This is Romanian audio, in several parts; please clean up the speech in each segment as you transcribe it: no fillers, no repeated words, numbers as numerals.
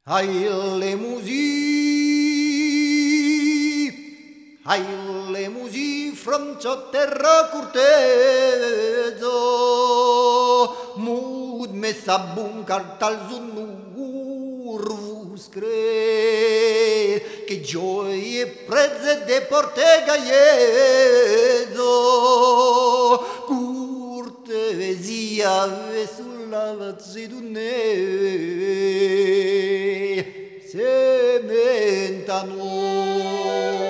Hai le musi from ciò terra curtezo, mud messa bun cartal zunurvus cre, che gioie prezze de portega iezo, curtesia ve sulla vazzidune, sementano.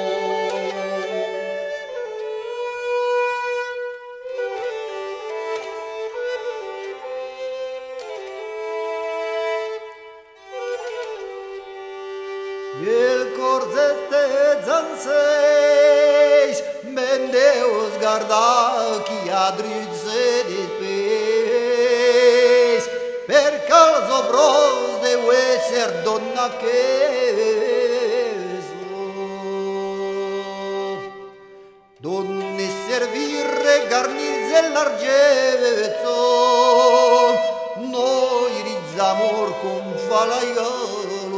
El corzeste zanseis, mendeos garda chi adrizze despes, per calzo bros de ueser donna che donne servire garnizze largezzo, noi rizzamor con falaia lo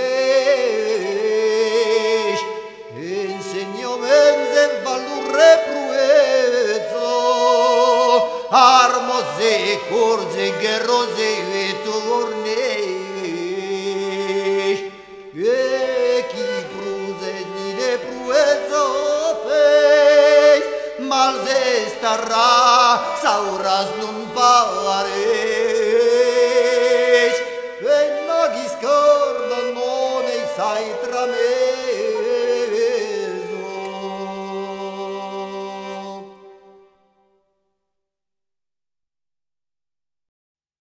spes, insegno menze valurre pruezzo, armose corze guerrose